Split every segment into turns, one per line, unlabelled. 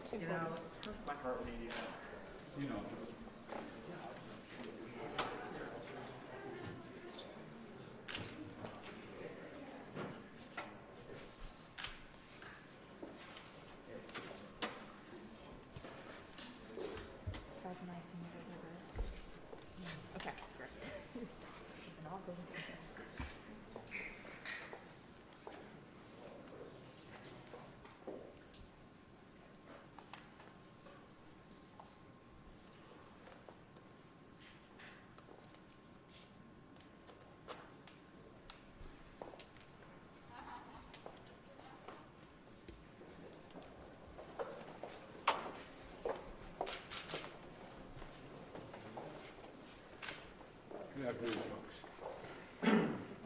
You know, it hurts my heart when you do that.
You know.
That's nice to meet those over. Yes. Okay, great. And I'll go with you.
Good afternoon, folks.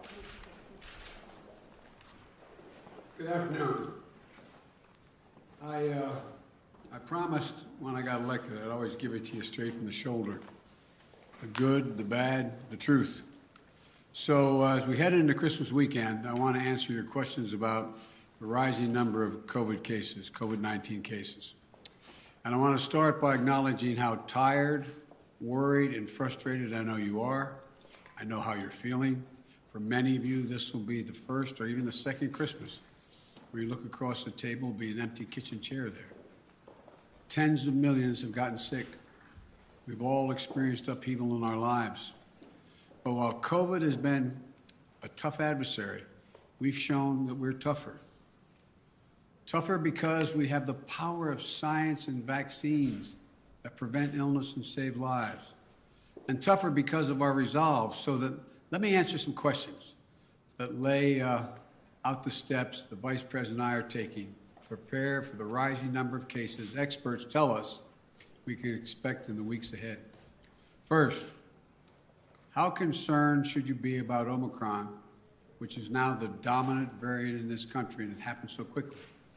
Good afternoon. I promised when I got elected I'd always give it to you straight from the shoulder. The good, the bad, the truth. So as we head into Christmas weekend, I want to answer your questions about the rising number of COVID cases, COVID-19 cases. And I want to start by acknowledging how tired, worried, and frustrated I know you are. I know how you're feeling. For many of you, this will be the first or even the second Christmas where you look across the table, will be an empty kitchen chair there. Tens of millions have gotten sick. We've all experienced upheaval in our lives. But while COVID has been a tough adversary, we've shown that we're tougher. Tougher because we have the power of science and vaccines that prevent illness and save lives. And tougher because of our resolve. So that, let me answer some questions that lay out the steps the Vice President and I are taking to prepare for the rising number of cases experts tell us we can expect in the weeks ahead. First, how concerned should you be about Omicron, which is now the dominant variant in this country and it happened so quickly?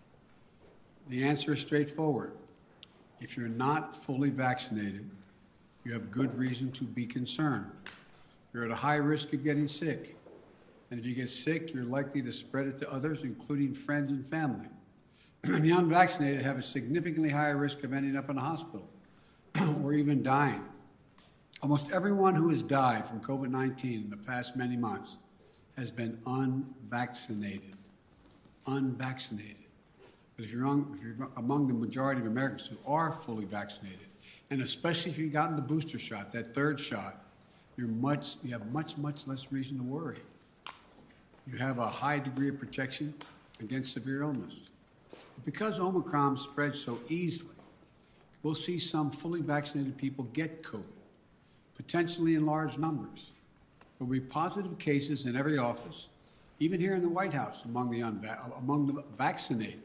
The answer is straightforward. If you're not fully vaccinated, you have good reason to be concerned. You're at a high risk of getting sick. And if you get sick, you're likely to spread it to others, including friends and family. The unvaccinated have a significantly higher risk of ending up in a hospital or even dying. Almost everyone who has died from COVID-19 in the past many months has been unvaccinated. Unvaccinated. But if you're among the majority of Americans who are fully vaccinated, and especially if you've gotten the booster shot, that third shot, you have much less reason to worry. You have a high degree of protection against severe illness. But because Omicron spreads so easily, we'll see some fully vaccinated people get COVID, potentially in large numbers. There will be positive cases in every office, even here in the White House among the vaccinated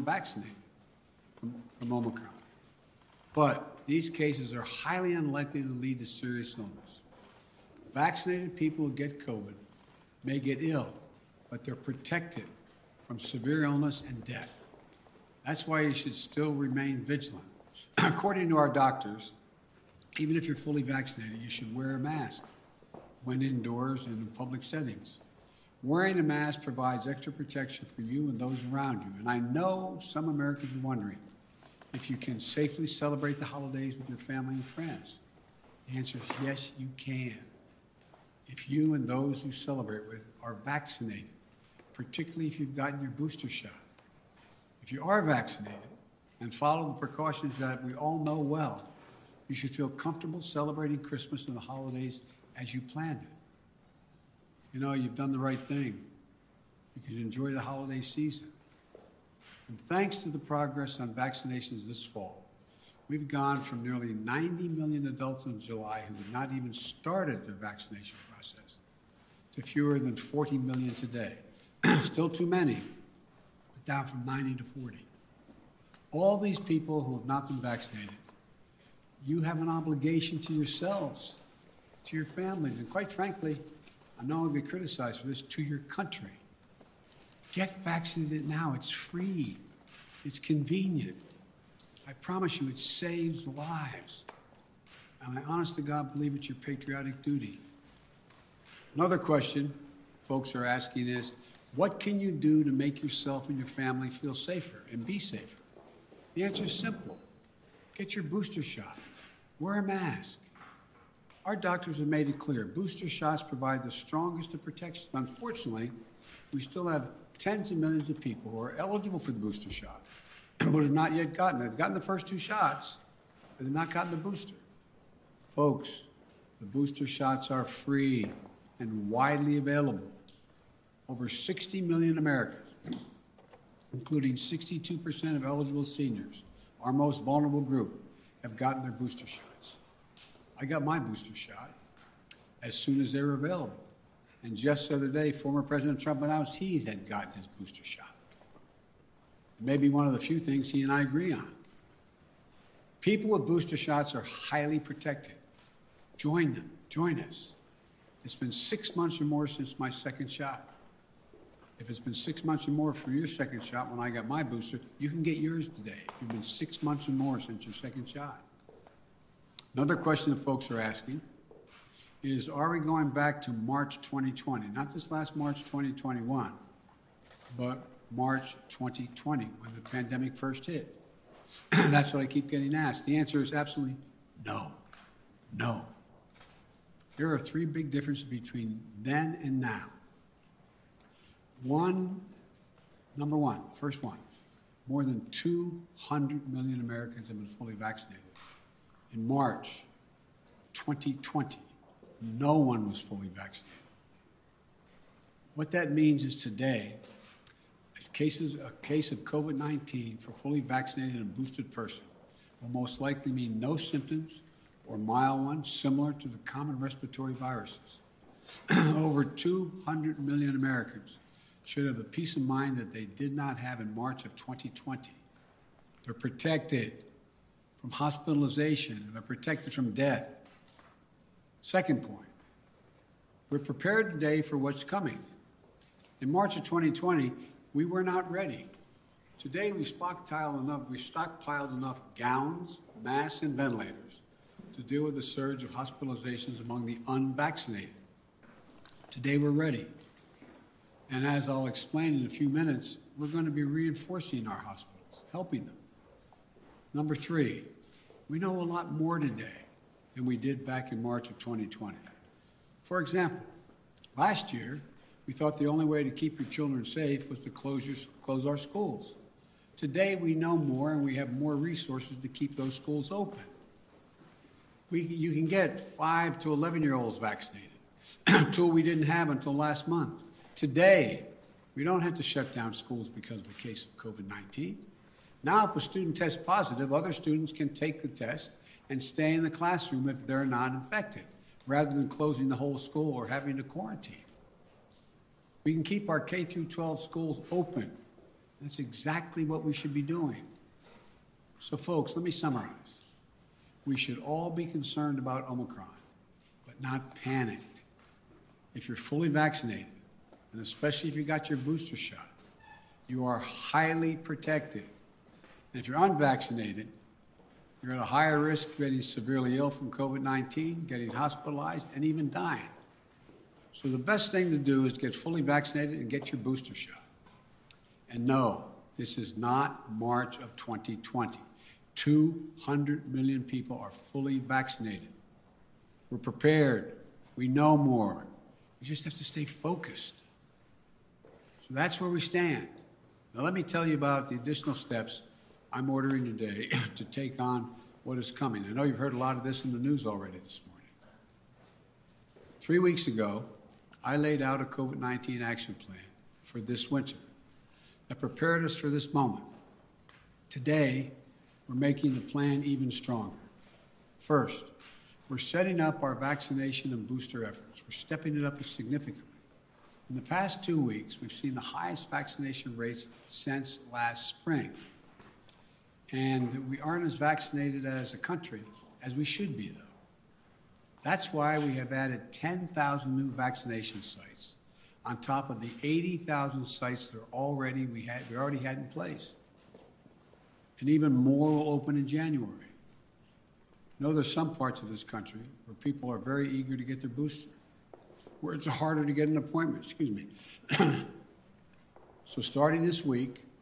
from Omicron. But these cases are highly unlikely to lead to serious illness. Vaccinated people who get COVID may get ill, but they're protected from severe illness and death. That's why you should still remain vigilant. According to our doctors, even if you're fully vaccinated, you should wear a mask when indoors and in public settings. Wearing a mask provides extra protection for you and those around you. And I know some Americans are wondering if you can safely celebrate the holidays with your family and friends. The answer is yes, you can. If you and those you celebrate with are vaccinated, particularly if you've gotten your booster shot. If you are vaccinated and follow the precautions that we all know well, you should feel comfortable celebrating Christmas and the holidays as you planned it. You know, you've done the right thing. You can enjoy the holiday season. And thanks to the progress on vaccinations this fall, we've gone from nearly 90 million adults in July who had not even started their vaccination process to fewer than 40 million today. Still too many, but down from 90 to 40. All these people who have not been vaccinated, you have an obligation to yourselves, to your families, and quite frankly, I'm not going to be criticized for this, to your country. Get vaccinated now. It's free. It's convenient. I promise you, it saves lives. And I honest to God believe it's your patriotic duty. Another question folks are asking is, what can you do to make yourself and your family feel safer and be safer? The answer is simple. Get your booster shot. Wear a mask. Our doctors have made it clear. Booster shots provide the strongest of protections. Unfortunately, we still have tens of millions of people who are eligible for the booster shot but have not yet gotten it. They've gotten the first 2 shots, but they've not gotten the booster. Folks, the booster shots are free and widely available. Over 60 million Americans, including 62% of eligible seniors, our most vulnerable group, have gotten their booster shots. I got my booster shot as soon as they were available. And just the other day, former President Trump announced he had gotten his booster shot. Maybe one of the few things he and I agree on. People with booster shots are highly protected. Join them. Join us. It's been 6 months or more since my second shot. If it's been 6 months or more for your second shot when I got my booster, you can get yours today. It's been 6 months or more since your second shot. Another question that folks are asking is, are we going back to March 2020? Not this last March 2021, but March 2020, when the pandemic first hit. That's what I keep getting asked. The answer is absolutely no. No. There are 3 big differences between then and now. Number one, first one, more than 200 million Americans have been fully vaccinated. In March 2020, no one was fully vaccinated. What that means is today, a case of COVID-19 for fully vaccinated and boosted person will most likely mean no symptoms or mild ones similar to the common respiratory viruses. Over 200 million Americans should have the peace of mind that they did not have in March of 2020. They're protected from hospitalization, and they're protected from death. Second point, we're prepared today for what's coming. In March of 2020, we were not ready. Today, we stockpiled enough gowns, masks, and ventilators to deal with the surge of hospitalizations among the unvaccinated. Today, we're ready. And as I'll explain in a few minutes, we're going to be reinforcing our hospitals, helping them. Number 3, we know a lot more today than we did back in March of 2020. For example, last year, we thought the only way to keep your children safe was to close our schools. Today, we know more and we have more resources to keep those schools open. You can get 5 to 11-year-olds vaccinated, a tool we didn't have until last month. Today, we don't have to shut down schools because of the case of COVID-19. Now, if a student tests positive, other students can take the test and stay in the classroom if they're not infected, rather than closing the whole school or having to quarantine. We can keep our K through 12 schools open. That's exactly what we should be doing. So folks, let me summarize. We should all be concerned about Omicron, but not panicked. If you're fully vaccinated, and especially if you got your booster shot, you are highly protected. And if you're unvaccinated, you're at a higher risk of getting severely ill from COVID-19, getting hospitalized, and even dying. So the best thing to do is get fully vaccinated and get your booster shot. And no, this is not March of 2020. 200 million people are fully vaccinated. We're prepared. We know more. We just have to stay focused. So that's where we stand. Now let me tell you about the additional steps I'm ordering today to take on what is coming. I know you've heard a lot of this in the news already this morning. 3 weeks ago, I laid out a COVID-19 action plan for this winter that prepared us for this moment. Today, we're making the plan even stronger. First, we're setting up our vaccination and booster efforts. We're stepping it up significantly. In the past 2 weeks, we've seen the highest vaccination rates since last spring. And we aren't as vaccinated as a country as we should be, though. That's why we have added 10,000 new vaccination sites on top of the 80,000 sites that we already had in place. And even more will open in January. I know there's some parts of this country where people are very eager to get their booster, where it's harder to get an appointment, So starting this week,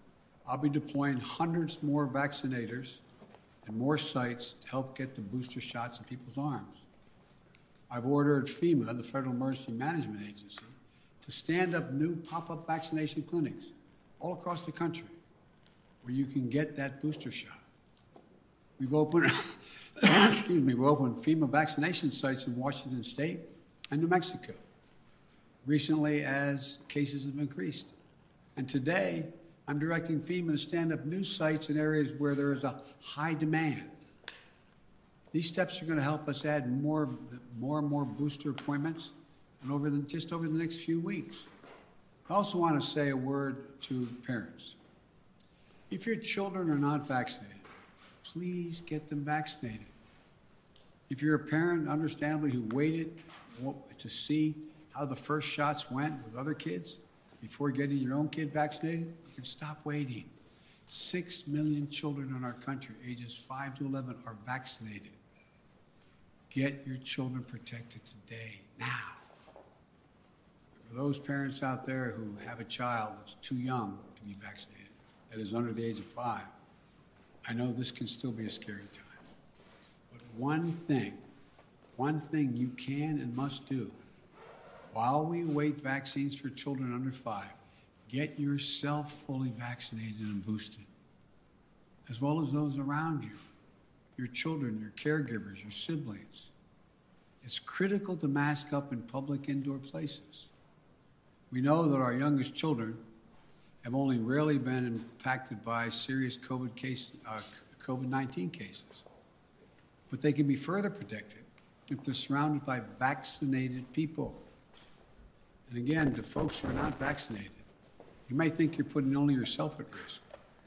I'll be deploying hundreds more vaccinators and more sites to help get the booster shots in people's arms. I've ordered FEMA, the Federal Emergency Management Agency, to stand up new pop-up vaccination clinics all across the country where you can get that booster shot. We've opened, we've opened FEMA vaccination sites in Washington State and New Mexico recently as cases have increased. And today, I'm directing FEMA to stand up new sites in areas where there is a high demand. These steps are going to help us add more and more booster appointments and just over the next few weeks. I also want to say a word to parents. If your children are not vaccinated, please get them vaccinated. If you're a parent, understandably, who waited to see how the first shots went with other kids before getting your own kid vaccinated, you can stop waiting. 6 million children in our country, ages 5 to 11, are vaccinated. Get your children protected today, now. For those parents out there who have a child that's too young to be vaccinated, that is under the age of 5, I know this can still be a scary time. But one thing you can and must do while we await vaccines for children under 5, get yourself fully vaccinated and boosted, as well as those around you, your children, your caregivers, your siblings. It's critical to mask up in public indoor places. We know that our youngest children have only rarely been impacted by serious COVID-19 cases, but they can be further protected if they're surrounded by vaccinated people. And again, to folks who are not vaccinated, you might think you're putting only yourself at risk,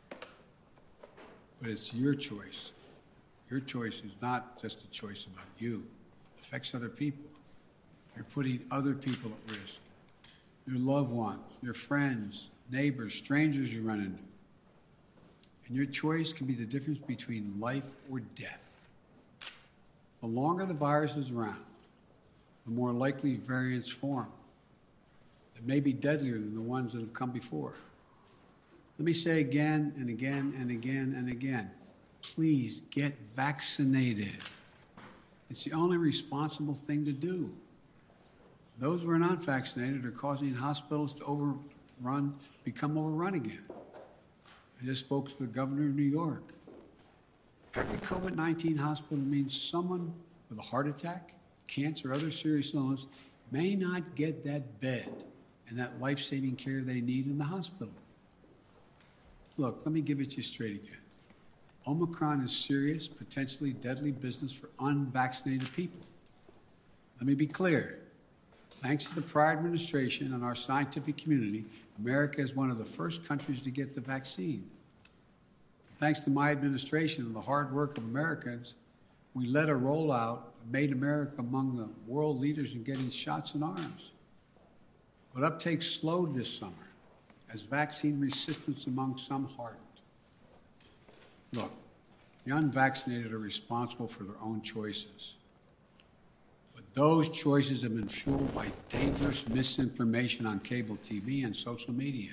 but it's your choice. Your choice is not just a choice about you. It affects other people. You're putting other people at risk. Your loved ones, your friends, neighbors, strangers you run into. And your choice can be the difference between life or death. The longer the virus is around, the more likely variants form. It may be deadlier than the ones that have come before. Let me say again and again and again and again, please get vaccinated. It's the only responsible thing to do. Those who are not vaccinated are causing hospitals to become overrun again. I just spoke to the governor of New York. Every COVID-19 hospital means someone with a heart attack, cancer, or other serious illness may not get that bed and that life-saving care they need in the hospital. Look, let me give it to you straight again. Omicron is serious, potentially deadly business for unvaccinated people. Let me be clear. Thanks to the prior administration and our scientific community, America is one of the first countries to get the vaccine. Thanks to my administration and the hard work of Americans, we led a rollout that made America among the world leaders in getting shots in arms. But uptake slowed this summer as vaccine resistance among some hardened. Look, the unvaccinated are responsible for their own choices. But those choices have been fueled by dangerous misinformation on cable TV and social media.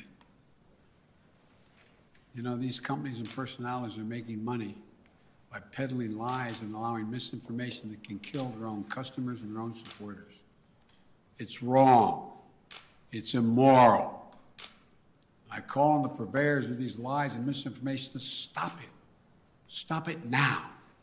You know, these companies and personalities are making money by peddling lies and allowing misinformation that can kill their own customers and their own supporters. It's wrong. It's immoral. I call on the purveyors of these lies and misinformation to stop it. Stop it now.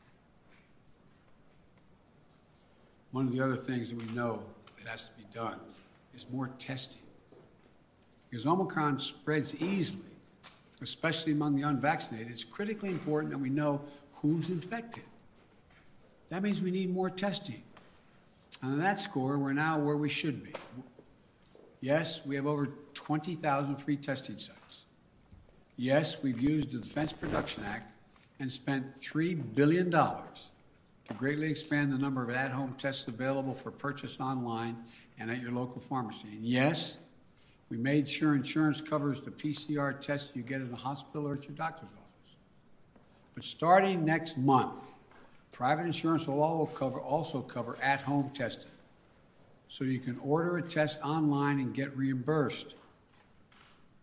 One of the other things that we know that has to be done is more testing. Because Omicron spreads easily, especially among the unvaccinated. It's critically important that we know who's infected. That means we need more testing. And on that score, we're now where we should be. Yes, we have over 20,000 free testing sites. Yes, we've used the Defense Production Act and spent $3 billion to greatly expand the number of at-home tests available for purchase online and at your local pharmacy. And yes, we made sure insurance covers the PCR tests you get in the hospital or at your doctor's office. But starting next month, private insurance will also cover at-home testing. So you can order a test online and get reimbursed. We're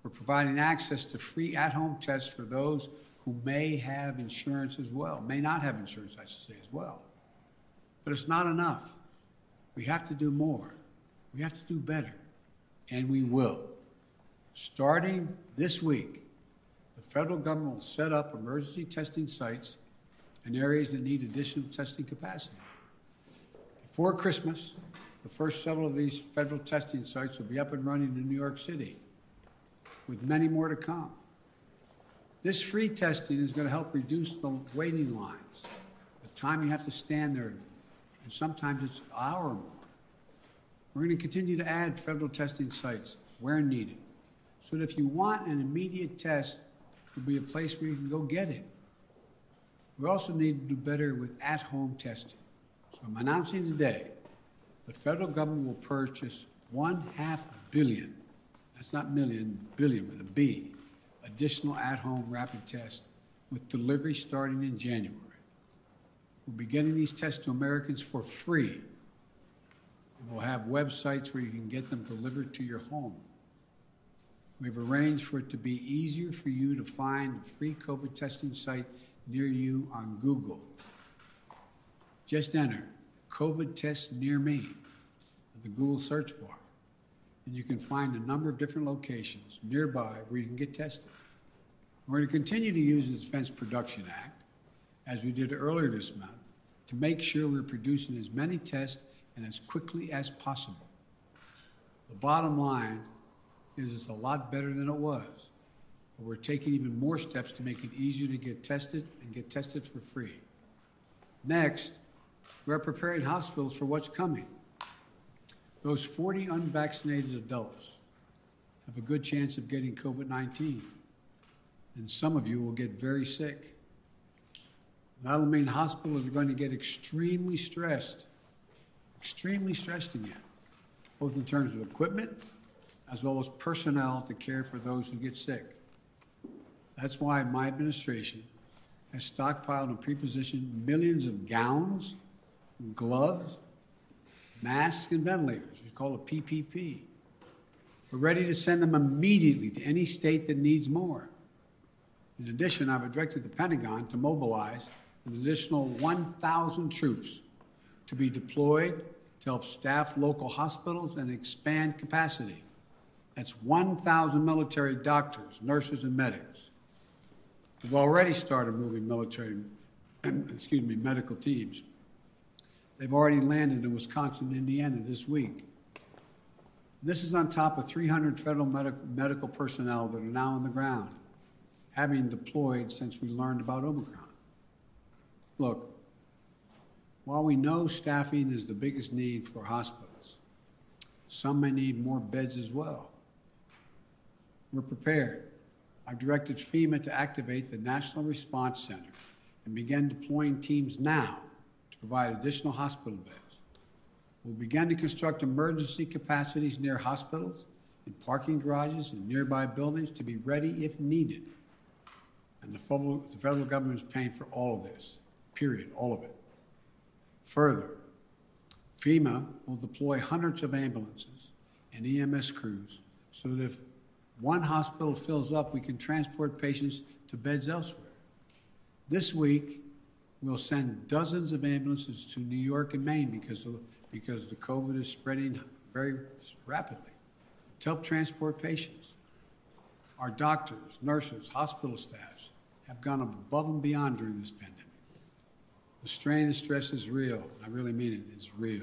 We're providing access to free at-home tests for those who may have insurance as well, may not have insurance, I should say, as well. But it's not enough. We have to do more. We have to do better, and we will. Starting this week, the federal government will set up emergency testing sites in areas that need additional testing capacity. Before Christmas, the first several of these federal testing sites will be up and running in New York City, with many more to come. This free testing is going to help reduce the waiting lines, the time you have to stand there, and sometimes it's an hour or more. We're going to continue to add federal testing sites where needed, so that if you want an immediate test, there'll be a place where you can go get it. We also need to do better with at-home testing. So I'm announcing today the federal government will purchase $500 million, that's not million, billion with a B, additional at-home rapid tests with delivery starting in January. We'll be getting these tests to Americans for free. And we'll have websites where you can get them delivered to your home. We've arranged for it to be easier for you to find a free COVID testing site near you on Google. Just enter COVID test near me in the Google search bar, and you can find a number of different locations nearby where you can get tested. We're going to continue to use the Defense Production Act, as we did earlier this month, to make sure we're producing as many tests and as quickly as possible. The bottom line is it's a lot better than it was, but we're taking even more steps to make it easier to get tested and get tested for free. Next, we're preparing hospitals for what's coming. Those 40 unvaccinated adults have a good chance of getting COVID-19, and some of you will get very sick. That'll mean hospitals are going to get extremely stressed again, both in terms of equipment as well as personnel to care for those who get sick. That's why my administration has stockpiled and pre-positioned millions of gowns, gloves, masks, and ventilators. We call it PPP. We're ready to send them immediately to any state that needs more. In addition, I've directed the Pentagon to mobilize an additional 1,000 troops to be deployed to help staff local hospitals and expand capacity. That's 1,000 military doctors, nurses, and medics. We've already started moving medical teams. They've already landed in Wisconsin and Indiana this week. This is on top of 300 federal medical personnel that are now on the ground, having deployed since we learned about Omicron. Look, while we know staffing is the biggest need for hospitals, some may need more beds as well. We're prepared. I've directed FEMA to activate the National Response Center and begin deploying teams now to provide additional hospital beds. We'll begin to construct emergency capacities near hospitals, in parking garages, and nearby buildings to be ready if needed. And the federal government is paying for all of this, period, all of it. Further, FEMA will deploy hundreds of ambulances and EMS crews so that if one hospital fills up, we can transport patients to beds elsewhere. This week, we'll send dozens of ambulances to New York and Maine because the COVID is spreading very rapidly to help transport patients. Our doctors, nurses, hospital staffs have gone above and beyond during this pandemic. The strain and stress is real. I really mean it. It's real.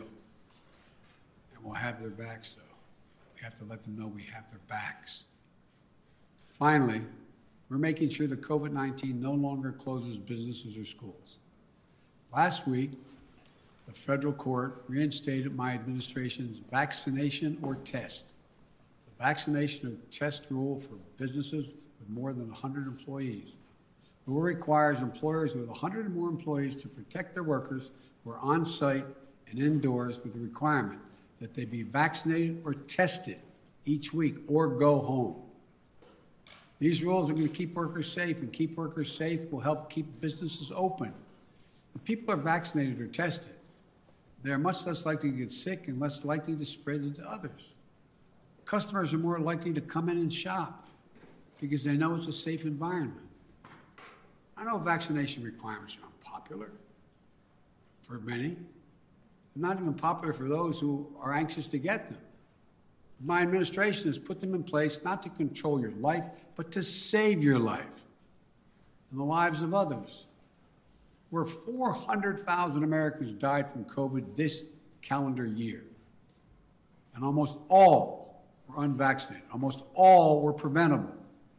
And we'll have their backs, though. We have to let them know we have their backs. Finally, we're making sure that COVID-19 no longer closes businesses or schools. Last week, the federal court reinstated my administration's vaccination or test, the vaccination or test rule for businesses with more than 100 employees. The rule requires employers with 100 or more employees to protect their workers who are on site and indoors with the requirement that they be vaccinated or tested each week or go home. These rules are going to keep workers safe, and keep workers safe will help keep businesses open. If people are vaccinated or tested, they are much less likely to get sick and less likely to spread it to others. Customers are more likely to come in and shop. because they know it's a safe environment. I know vaccination requirements are unpopular for many, not even popular for those who are anxious to get them. My administration has put them in place not to control your life, but to save your life and the lives of others. Where 400,000 Americans died from COVID this calendar year, and almost all were unvaccinated. Almost all were preventable.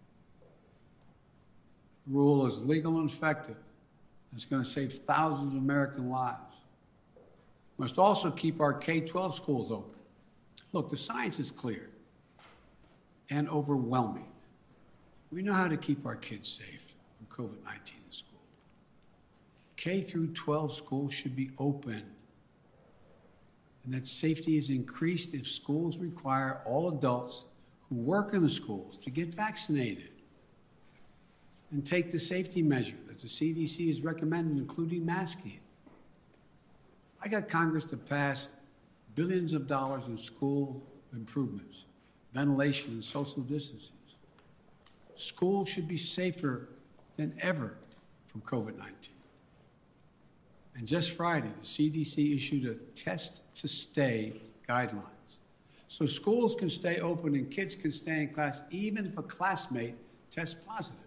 The rule is legal and effective. It's going to save thousands of American lives. We must also keep our K-12 schools open. Look, the science is clear and overwhelming. We know how to keep our kids safe from COVID-19 in school. K through 12 schools should be open, and that safety is increased if schools require all adults who work in the schools to get vaccinated and take the safety measure that the CDC has recommended, including masking. I got Congress to pass billions of dollars in school improvements, ventilation, and social distancing. Schools should be safer than ever from COVID-19. And just Friday, the CDC issued a test-to-stay guidelines. So schools can stay open and kids can stay in class even if a classmate tests positive.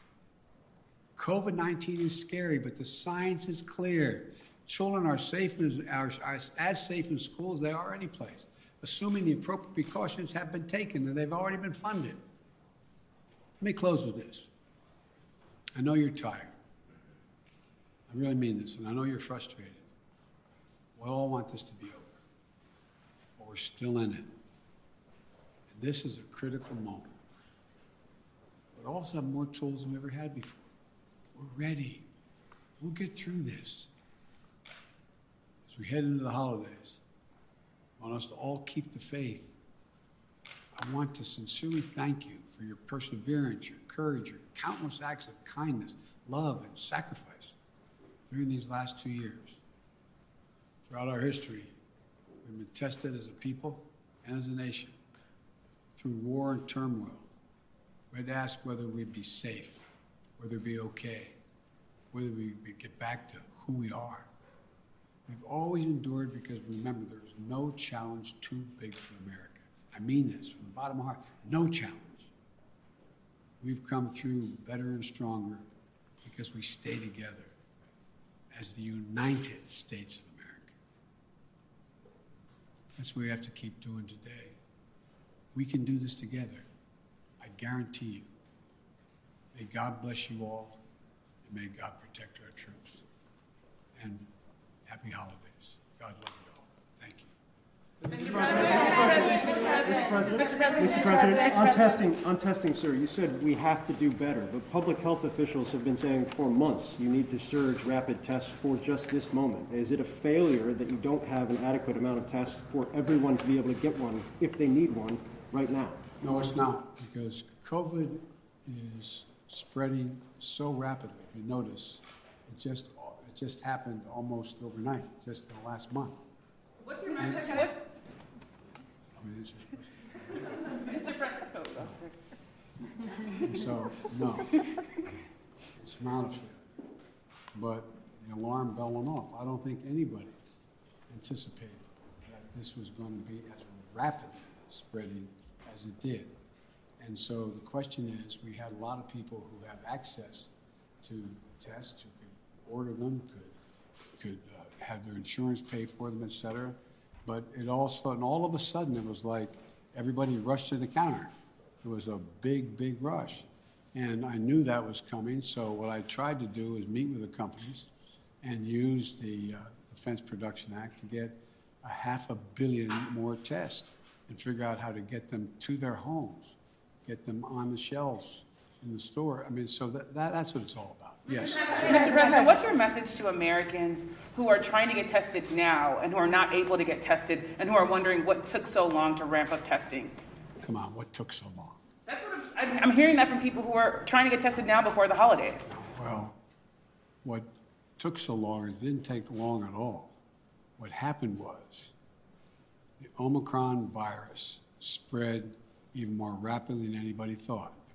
COVID-19 is scary, but the science is clear. Children are safe are as safe in school as they are any place, assuming the appropriate precautions have been taken and they've already been funded. Let me close with this. I know you're tired. I really mean this, and I know you're frustrated. We all want this to be over, but we're still in it. And this is a critical moment. We also have more tools than we ever had before. We're ready. We'll get through this. As we head into the holidays, I want us to all keep the faith. I want to sincerely thank you for your perseverance, your courage, your countless acts of kindness, love, and sacrifice during these last 2 years. Throughout our history, we've been tested as a people and as a nation through war and turmoil. We had to ask whether we'd be safe, whether we'd be okay, whether we'd get back to who we are. We've always endured because remember, there is no challenge too big for America. I mean this from the bottom of my heart, no challenge. We've come through better and stronger because we stay together as the United States of America. That's what we have to keep doing today. We can do this together. I guarantee you. May God bless you all, and may God protect our troops. And happy holidays. God love you all. Thank you.
Mr. President, on testing, sir, you said we have to do better, but public health officials have been saying for months you need to surge rapid tests for just this moment. Is it a failure that you don't have an adequate amount of tests for everyone to be able to get one if they need one right now?
No, it's not, because COVID is spreading so rapidly. If you notice, it just happened almost overnight, just in the last month.
What's your message?
Mr.
President.
And so, no, it's not a failure. But the alarm bell went off. I don't think anybody anticipated that this was going to be as rapidly spreading as it did. And so the question is, we had a lot of people who have access to tests, who could order them, could have their insurance pay for them, et cetera. But it also, and all of a sudden, it was like everybody rushed to the counter. It was a big, big rush. And I knew that was coming, so what I tried to do is meet with the companies and use the Defense Production Act to get 500 million more tests and figure out how to get them to their homes, get them on the shelves in the store. I mean, so that's what it's all about. Yes.
Mr. President, what's your message to Americans who are trying to get tested now and who are not able to get tested and who are wondering what took so long to ramp up testing?
Come on, what took so long?
That's what I'm hearing that from people who are trying to get tested now before the holidays.
Well, what took so long, it didn't take long at all. What happened was the Omicron virus spread even more rapidly than anybody thought.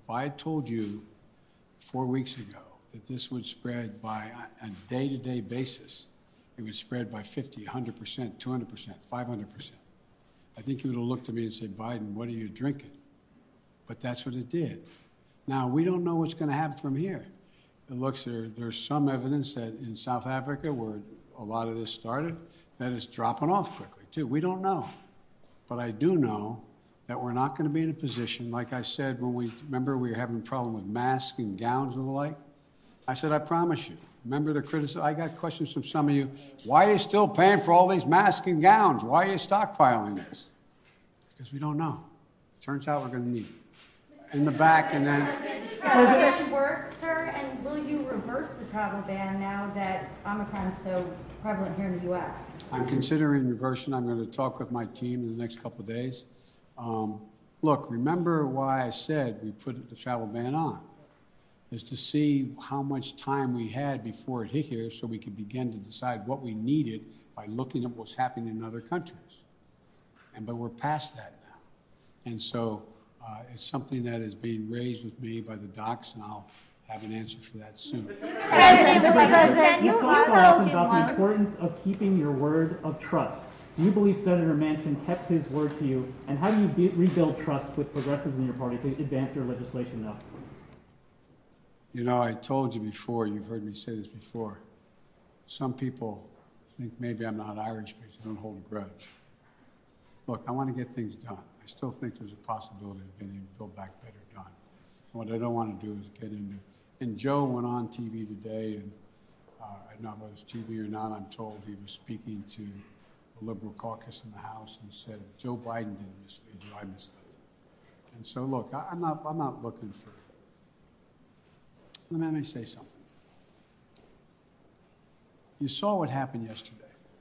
If I had told you 4 weeks ago that this would spread by a day-to-day basis, it would spread by 50, 100%, 200%, 500%. I think you would have looked at me and said, Biden, what are you drinking? But that's what it did. Now, we don't know what's going to happen from here. It looks there's some evidence that in South Africa, where a lot of this started, that it's dropping off quickly, too. We don't know. But I do know that we're not going to be in a position, like I said, when remember we were having a problem with masks and gowns and the like? I said, I promise you. Remember the criticism? I got questions from some of you. Why are you still paying for all these masks and gowns? Why are you stockpiling this? Because we don't know. Turns out we're going to need it. In the back, and then...
Does it work, sir? And will you reverse the travel ban now that Omicron is so prevalent here in the U.S.?
I'm considering reversing. I'm going to talk with my team in the next couple of days. Look, remember why I said we put the travel ban on, is to see how much time we had before it hit here so we could begin to decide what we needed by looking at what's happening in other countries. But we're past that now. And so it's something that is being raised with me by the docs, and I'll have an answer for that soon.
President,
You talk often about the importance of keeping your word of trust. Do you believe Senator Manchin kept his word to you? And how do you rebuild trust with progressives in your party to advance your legislation now?
You know, I told you before, you've heard me say this before, some people think maybe I'm not Irish because I don't hold a grudge. Look, I want to get things done. I still think there's a possibility of getting Build Back Better done. What I don't want to do is get into, and Joe went on TV today, and I don't know whether it's TV or not, I'm told he was speaking to the Liberal caucus in the House and said, Joe Biden didn't mislead you, I misled him. And so look, I'm not looking for, let me say something. You saw what happened yesterday.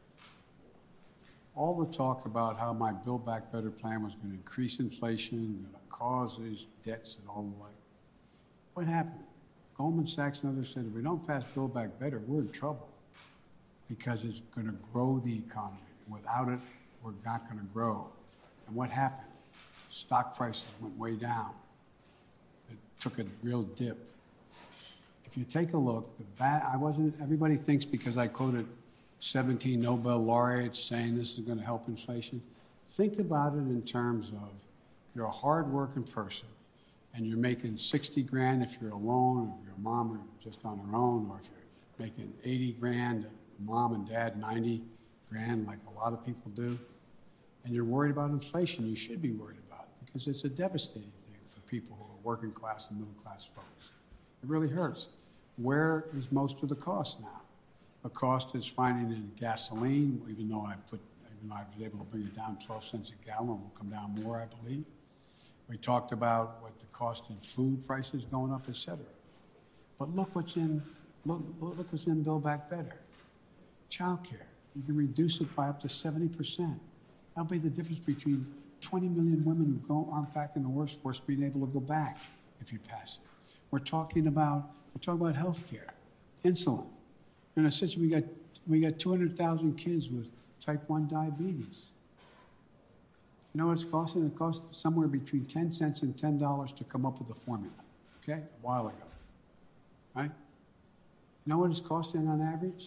All the talk about how my Build Back Better plan was going to increase inflation, going to cause these debts and all the like. What happened? Goldman Sachs and others said, if we don't pass Build Back Better, we're in trouble because it's going to grow the economy. Without it, we're not going to grow. And what happened? Stock prices went way down. It took a real dip. If you take a look, everybody thinks because I quoted 17 Nobel laureates saying this is going to help inflation. Think about it in terms of you're a hard-working person and you're making 60 grand if you're alone, or your mom or just on her own, or if you're making 80 grand, mom and dad 90 grand like a lot of people do, and you're worried about inflation, you should be worried about it because it's a devastating thing for people who are working class and middle class folks. It really hurts. Where is most of the cost now? The cost is finding in gasoline, even though I was able to bring it down 12 cents a gallon, it will come down more, I believe. We talked about what the cost in food prices going up, et cetera. But look what's in Build Back Better. Child care. You can reduce it by up to 70%. That'll be the difference between 20 million women who aren't back in the workforce being able to go back if you pass it. We're talking about health care, insulin. In a sense, we got 200,000 kids with type 1 diabetes. You know what it's costing? It cost somewhere between 10 cents and $10 to come up with the formula, okay, a while ago, right? You know what it's costing on average?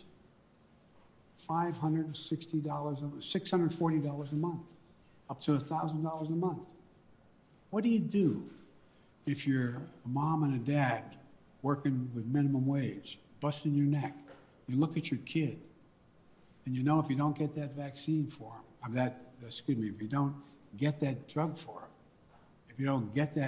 $560, $640 a month, up to $1,000 a month. What do you do if you're a mom and a dad working with minimum wage, busting your neck? You look at your kid, and you know if you don't get that vaccine for him, if you don't get that drug for him, if you don't get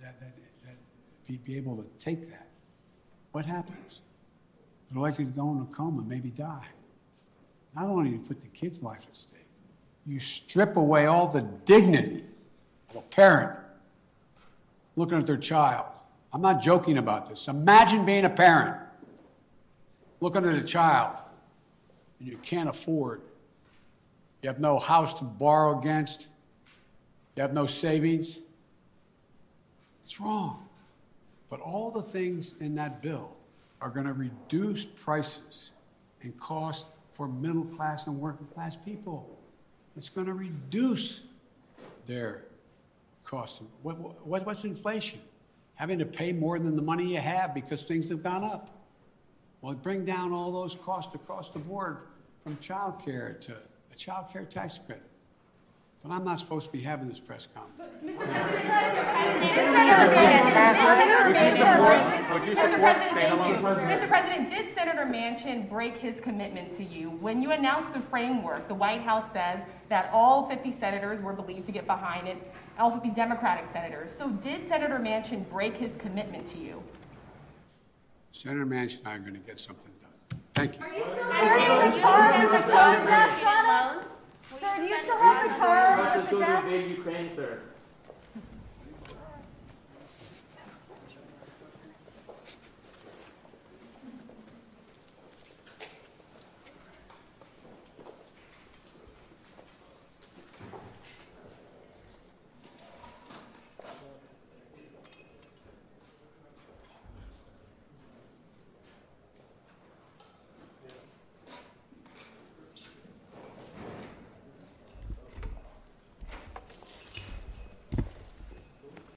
be able to take that, what happens? They're likely to go in a coma, maybe die. Not only do you put the kid's life at stake, you strip away all the dignity of a parent looking at their child. I'm not joking about this. Imagine being a parent, looking at a child, and you can't afford. You have no house to borrow against. You have no savings. It's wrong. But all the things in that bill are going to reduce prices and cost for middle class and working class people. It's going to reduce their costs. What's inflation? having to pay more than the money you have because things have gone up. Well, bring down all those costs across the board from child care to a child care tax credit. But I'm not supposed to be having this press conference.
Mr. President, did Senator Manchin break his commitment to you? When you announced the framework, the White House says that all 50 senators were believed to get behind it, all 50 Democratic senators. So did Senator Manchin break his commitment to you?
Senator Manchin and I are going to get something done. Thank you.
Sir, do you still have the card with the debt?
Ukraine, sir.